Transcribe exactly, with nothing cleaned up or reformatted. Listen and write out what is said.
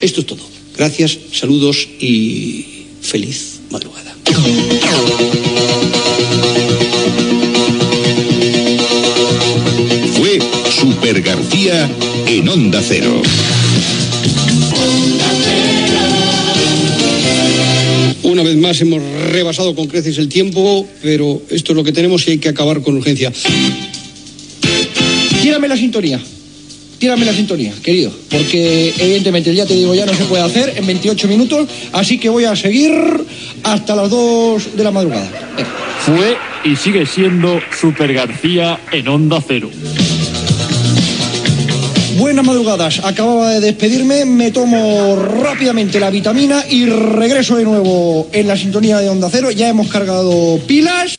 Esto es todo. Gracias, saludos y feliz madrugada. Fue Super García en Onda Cero. Una vez más hemos rebasado con creces el tiempo, pero esto es lo que tenemos y hay que acabar con urgencia. Tírame la sintonía. Tírame la sintonía, querido, porque evidentemente, ya te digo, ya no se puede hacer en veintiocho minutos, así que voy a seguir hasta las dos de la madrugada. Venga. Fue y sigue siendo Super García en Onda Cero. Buenas madrugadas, acababa de despedirme, me tomo rápidamente la vitamina y regreso de nuevo en la sintonía de Onda Cero. Ya hemos cargado pilas.